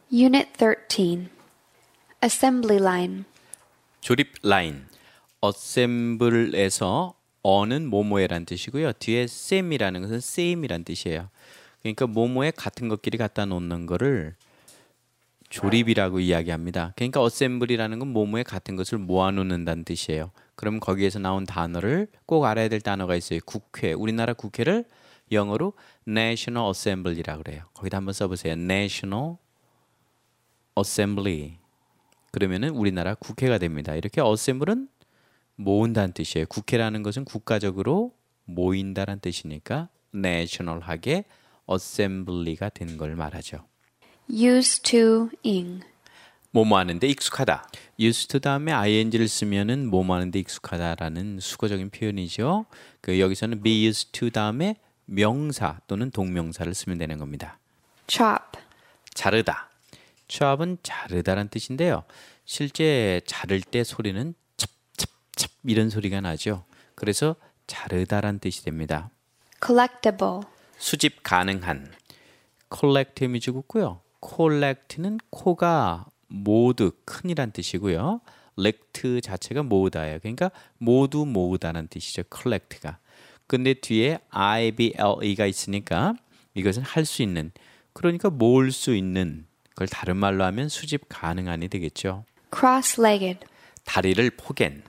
Unit 13. Assembly line. 조립 라인. assemble에서 어는 뭐뭐에란 뜻이고요. 뒤에 same이라는 것은 same이란 뜻이에요. 그러니까 뭐뭐에 같은 것끼리 갖다 놓는 거를 조립이라고 이야기합니다. 그러니까 assembly라는 건 뭐뭐에 같은 것을 모아놓는다는 뜻이에요. 그럼 거기에서 나온 단어를 꼭 알아야 될 단어가 있어요. 국회. 우리나라 국회를 영어로 National Assembly라고 그래요. 거기다 한번 써보세요. National Assembly. 그러면은 우리나라 국회가 됩니다. 이렇게 assemble는 모은다는 뜻이에요. 국회라는 것은 국가적으로 모인다는 뜻이니까 national하게 assembly가 된 걸 말하죠. Used to ing. 뭐뭐 하는데 익숙하다. used to 다음에 ing를 쓰면은 뭐뭐 하는데 익숙하다라는 수거적인 표현이죠. 여기서는 be used to 다음에 명사 또는 동명사를 쓰면 되는 겁니다. Chop. 자르다. chop은 자르다란 뜻인데요. 실제 자를 때 소리는 찹찹찹 이런 소리가 나죠. 그래서 자르다란 뜻이 됩니다. Collectible. 수집 가능한. collect 이미지 붙고요. collect는 코가 모두 큰이란 뜻이고요. lect 자체가 모으다예요. 그러니까 모두 모으다는 뜻이죠. collect가. 근데 뒤에 IBLE가 있으니까 이것은 할 수 있는, 그러니까 모을 수 있는, 그걸 다른 말로 하면 수집 가능한이 되겠죠. Cross-legged. 다리를 포갠.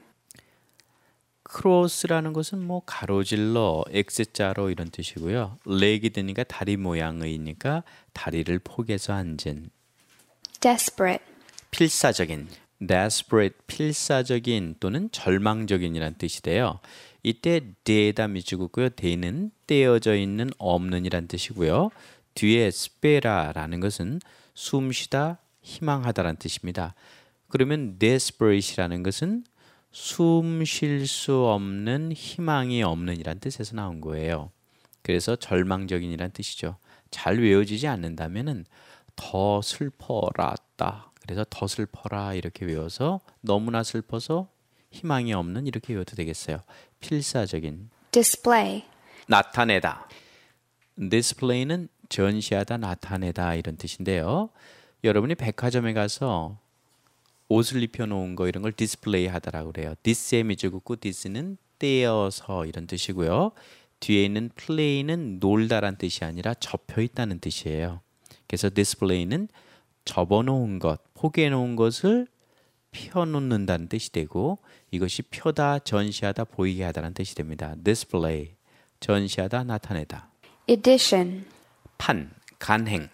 크로스라는 것은 뭐 가로질러, X자로 이런 뜻이고요. 레기드니까 다리 모양의니까 다리를 포개서 앉은. Desperate. 필사적인. desperate, 필사적인 또는 절망적인이란 뜻이 돼요. 이때 데에다 미주고요. 데는 떼어져 있는, 없는이란 뜻이고요. 뒤에 spera라는 것은 숨쉬다, 희망하다란 뜻입니다. 그러면 desperate이라는 것은 숨 쉴 수 없는, 희망이 없는이란 뜻에서 나온 거예요. 그래서 절망적인이란 뜻이죠. 잘 외워지지 않는다면은 더 슬퍼라다. 그래서 더 슬퍼라 이렇게 외워서 너무나 슬퍼서 희망이 없는 이렇게 외워도 되겠어요. 필사적인. Display. 나타내다. display는 전시하다, 나타내다 이런 뜻인데요. 여러분이 백화점에 가서 옷을 입혀놓은 거 이런 걸 디스플레이 하다라고 그래요. this에 밑줄 긋고 this는 떼어서 이런 뜻이고요. 뒤에 있는 play는 놀다란 뜻이 아니라 접혀 있다는 뜻이에요. 그래서 display는 접어놓은 것, 포개놓은 것을 펴놓는다는 뜻이 되고, 이것이 펴다, 전시하다, 보이게 하다는 뜻이 됩니다. display, 전시하다, 나타내다. Edition. 판, 간행.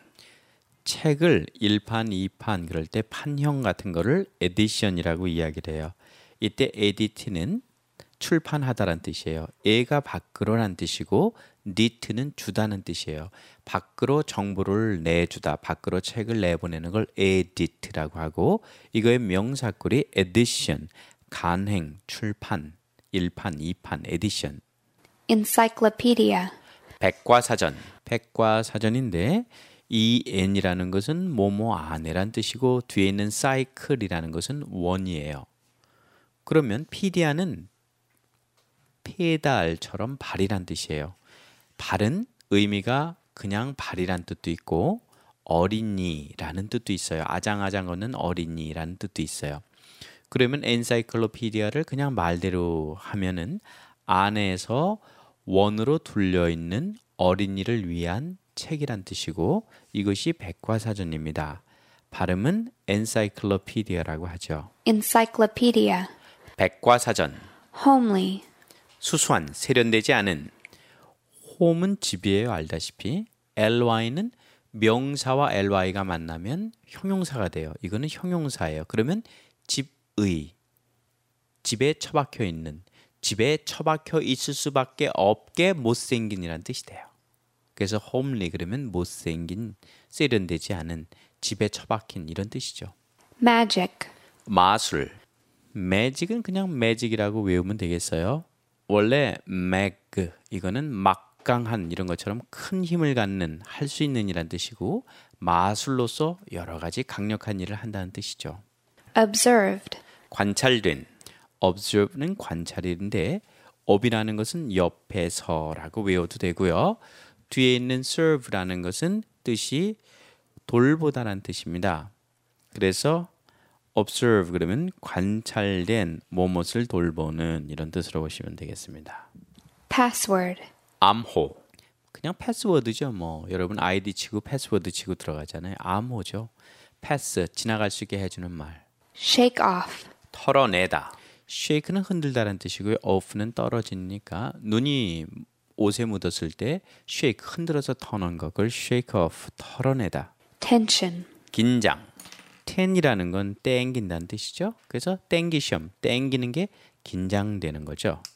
책을 1판, 2판 그럴 때 판형 같은 거를 에디션이라고 이야기를 해요. 이때 edit는 출판하다란 뜻이에요. 애가 밖으로란 뜻이고 knit는 주다는 뜻이에요. 밖으로 정보를 내주다, 밖으로 책을 내보내는 걸 edit라고 하고, 이거의 명사꼴이 edition, 간행, 출판, 1판, 2판, edition. Encyclopedia. 백과사전, 백과사전인데 이 n이라는 것은 뭐뭐 안에란 뜻이고 뒤에 있는 cycle이라는 것은 원이에요. 그러면 피디아는 페달처럼 발이란 뜻이에요. 발은 의미가 그냥 발이란 뜻도 있고 어린이라는 뜻도 있어요. 아장아장 걷는 어린이라는 뜻도 있어요. 그러면 엔사이클로피디아를 그냥 말대로 하면은 안에서 원으로 둘려 있는 어린이를 위한 책이란 뜻이고, 이것이 백과사전입니다. 발음은 엔사이클로피디아라고 하죠. Encyclopedia. 백과사전. Homely. 수수한, 세련되지 않은. 홈은 집이에요, 알다시피. ly는 명사와 ly가 만나면 형용사가 돼요. 이거는 형용사예요. 그러면 집의, 집에 처박혀 있는, 집에 처박혀 있을 수밖에 없게 못생긴이라는 뜻이 돼요. 그래서 homely 그러면 못생긴, 세련되지 않은, 집에 처박힌 이런 뜻이죠. Magic. 마술. magic은 그냥 magic이라고 외우면 되겠어요. 원래 mag 이거는 막강한 이런 것처럼 큰 힘을 갖는, 할 수 있는 이란 뜻이고, 마술로서 여러 가지 강력한 일을 한다는 뜻이죠. Observed. 관찰된. observe는 관찰인데 ob이라는 것은 옆에서라고 외워도 되고요. 뒤에 있는 serve라는 것은 뜻이 돌보다라는 뜻입니다. 그래서 observe 그러면 관찰된 무엇을 돌보는 이런 뜻으로 보시면 되겠습니다. Password. 암호. 그냥 패스워드죠. 뭐 여러분 아이디 치고 패스워드 치고 들어가잖아요. 암호죠. 패스 지나갈 수 있게 해주는 말. Shake off. 털어내다. shake는 흔들다라는 뜻이고요. off는 떨어지니까 눈이 옷에 묻었을 때 shake 흔들어서 터는 거 그걸 shake off 털어내다. Tension. 긴장. ten이라는 건 땡긴다는 뜻이죠. 그래서 땡기시험 땡기는 게 긴장되는 거죠.